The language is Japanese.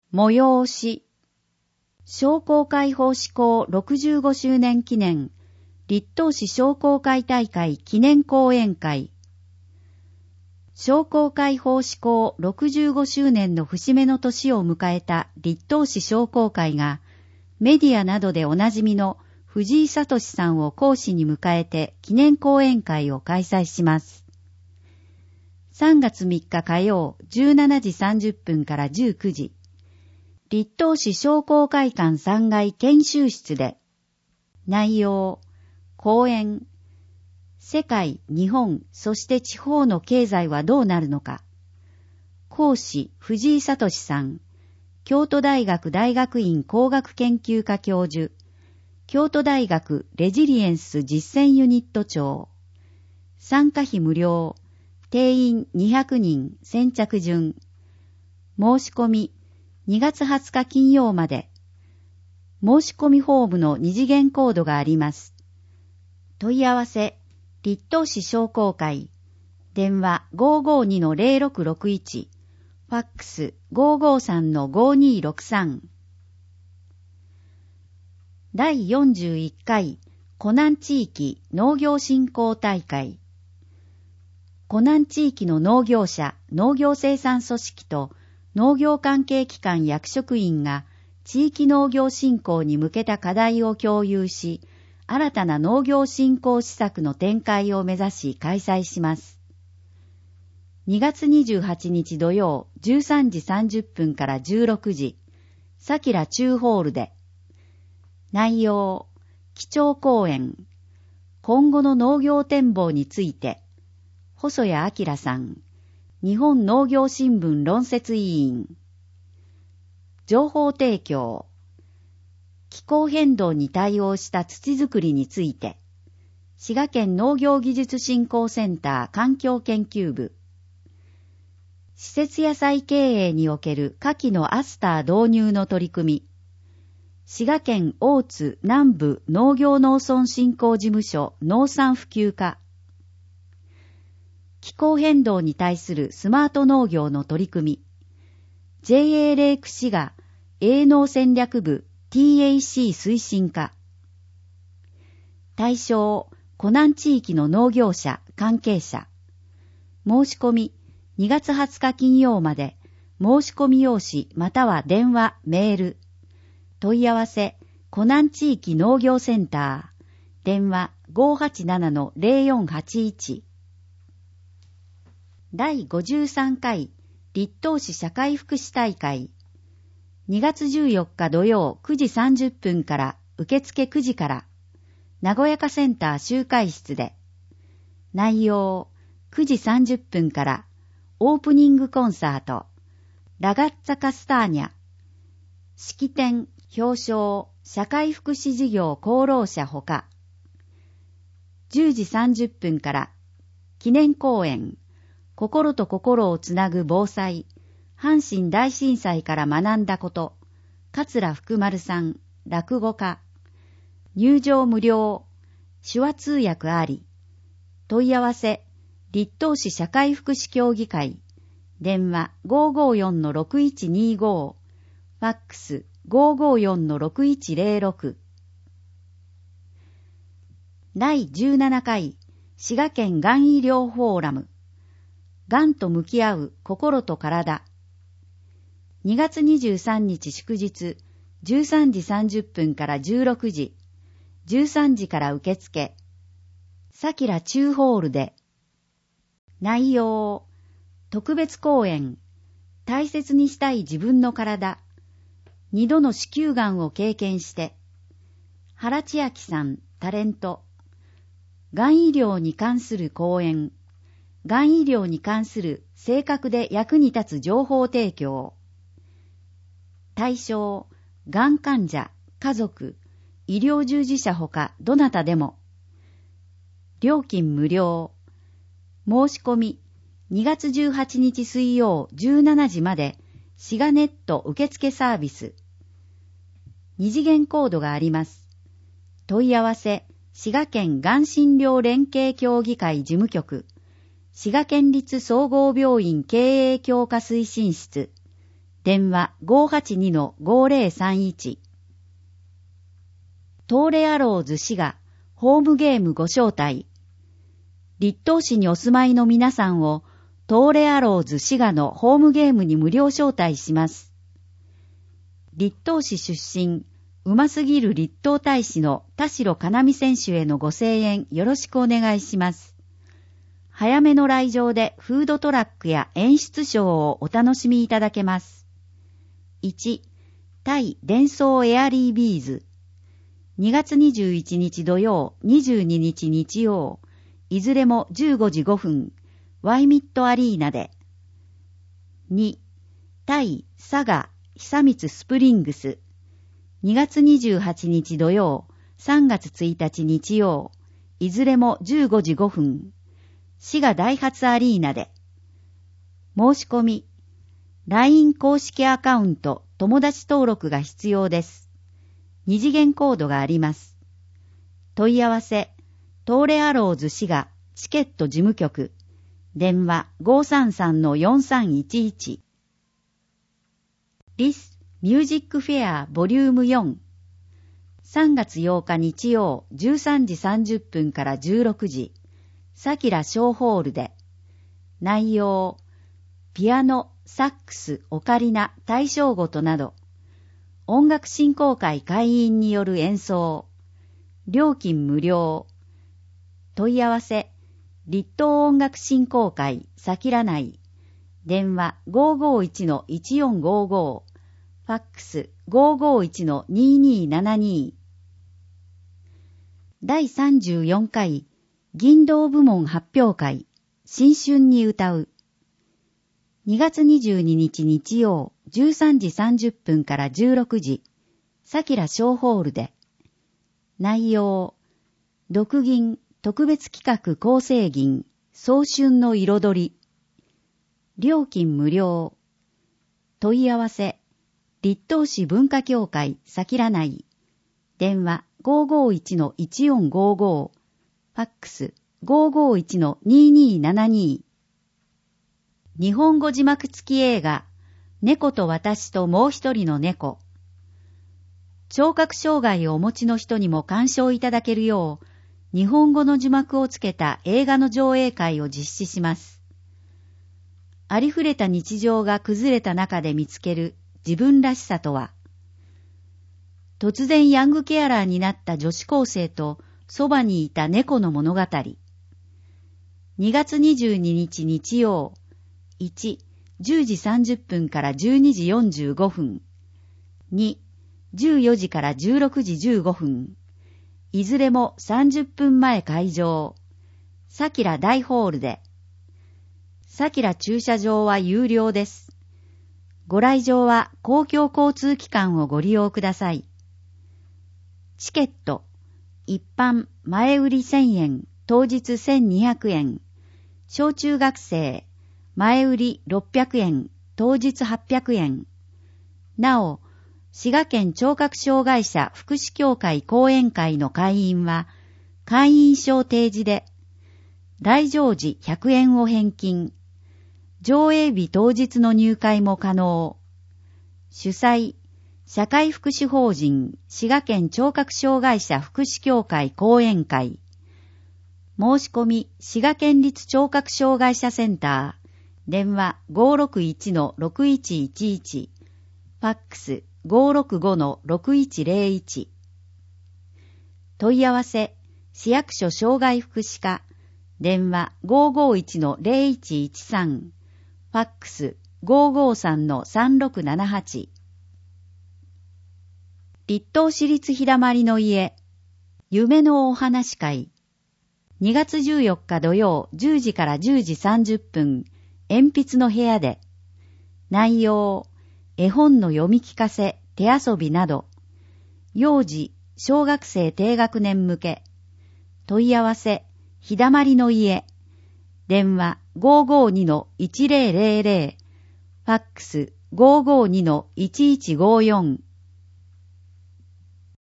催し、商工会法施行65周年記念、立東市商工会大会記念講演会。商工会法施行65周年の節目の年を迎えた立東市商工会が、メディアなどでおなじみの藤井聡さんを講師に迎えて記念講演会を開催します。3月3日火曜17時30分から19時、立東市商工会館3階研修室で、内容、講演、世界、日本、そして地方の経済はどうなるのか。講師、藤井聡さん、京都大学大学院工学研究科教授、京都大学レジリエンス実践ユニット長。参加費無料、定員200人、先着順。申し込み、2月20日金曜まで。申し込みフォームの二次元コードがあります。問い合わせ、立東市商工会。電話 552-0661。ファックス 553-5263。第41回湖南地域農業振興大会。湖南地域の農業者、農業生産組織と農業関係機関役職員が地域農業振興に向けた課題を共有し、新たな農業振興施策の展開を目指し開催します。2月28日土曜13時30分から16時、さきら中ホールで。内容、基調講演、今後の農業展望について、細谷明さん、日本農業新聞論説委員。情報提供。気候変動に対応した土作りについて。滋賀県農業技術振興センター環境研究部。施設野菜経営における下記のアスター導入の取り組み。滋賀県大津南部農業農村振興事務所農産普及課。気候変動に対するスマート農業の取り組み。JA レイク滋賀営農戦略部 TAC 推進課。対象、湖南地域の農業者、関係者。申し込み、2月20日金曜まで、申し込み用紙または電話、メール。問い合わせ、湖南地域農業センター。電話 587-0481。第53回立東市社会福祉大会。2月14日土曜9時30分から受付9時から和やかセンター集会室で。内容9時30分からオープニングコンサートラガッツァカスターニャ。式典表彰社会福祉事業功労者ほか。10時30分から記念講演心と心をつなぐ防災、阪神大震災から学んだこと、桂福丸さん、落語家、入場無料、手話通訳あり、問い合わせ、立東市社会福祉協議会、電話 554-6125、ファックス 554-6106。第17回、滋賀県がん医療フォーラム、がんと向き合う心と体。2月23日祝日、13時30分から16時、13時から受付。さきら中ホールで。内容、特別講演、大切にしたい自分の体。2度の子宮がんを経験して。原千秋さん、タレント。がん医療に関する講演。がん医療に関する正確で役に立つ情報提供。対象、がん患者、家族、医療従事者ほかどなたでも。料金無料。申し込み、2月18日水曜17時まで、滋賀ネット受付サービス。二次元コードがあります。問い合わせ、滋賀県がん診療連携協議会事務局。滋賀県立総合病院経営強化推進室。 電話 582-5031。東レアローズ市がホームゲームご招待。立東市にお住まいの皆さんを東レアローズ滋賀のホームゲームに無料招待します。立東市出身、うますぎる立東大使の田代かなみ選手へのご声援よろしくお願いします。早めの来場でフードトラックや演出ショーをお楽しみいただけます。1、タイデンソーエアリービーズ。2月21日土曜、22日日曜、いずれも15時5分、ワイミットアリーナで。2、タイ佐賀久光スプリングス。2月28日土曜、3月1日日曜、いずれも15時5分、滋賀ダイハツアリーナで。申し込み、LINE 公式アカウント友達登録が必要です。二次元コードがあります。問い合わせ、東レアローズ滋賀チケット事務局、電話 533-4311。リスミュージックフェアボリューム4。3月8日日曜13時30分から16時、サキラショーホールで。内容、ピアノ、サックス、オカリナ、大正琴など、音楽振興会会員による演奏。料金無料。問い合わせ、立東音楽振興会サキラ内。電話 551-1455。ファックス 551-2272。第34回銀道部門発表会新春に歌う。2月22日日曜13時30分から16時、サキラショーホールで。内容、独銀特別企画構成銀早春の彩り。料金無料。問い合わせ、立東市文化協会サキラ内。電話 551-1455。ファックス 551-2272。日本語字幕付き映画、猫と私ともう一人の猫。聴覚障害をお持ちの人にも鑑賞いただけるよう、日本語の字幕をつけた映画の上映会を実施します。ありふれた日常が崩れた中で見つける自分らしさとは。突然ヤングケアラーになった女子高生とそばにいた猫の物語。2月22日日曜、1、10時30分から12時45分。2、14時から16時15分。いずれも30分前開場。サキラ大ホールで。サキラ駐車場は有料です。ご来場は公共交通機関をご利用ください。チケット、一般前売り1000円、当日1200円。小中学生、前売り600円、当日800円。なお、滋賀県聴覚障害者福祉協会講演会の会員は、会員証提示で、来場時100円を返金。上映日当日の入会も可能。主催、社会福祉法人滋賀県聴覚障害者福祉協会講演会。申し込み、滋賀県立聴覚障害者センター。電話 561-6111。ファックス 565-6101。問い合わせ、市役所障害福祉課。電話 551-0113。ファックス 553-3678。立東市立ひだまりの家。夢のお話会。2月14日土曜10時から10時30分。鉛筆の部屋で。内容、絵本の読み聞かせ、手遊びなど。幼児、小学生低学年向け。問い合わせ、ひだまりの家。電話 552-1000。ファックス 552-1154。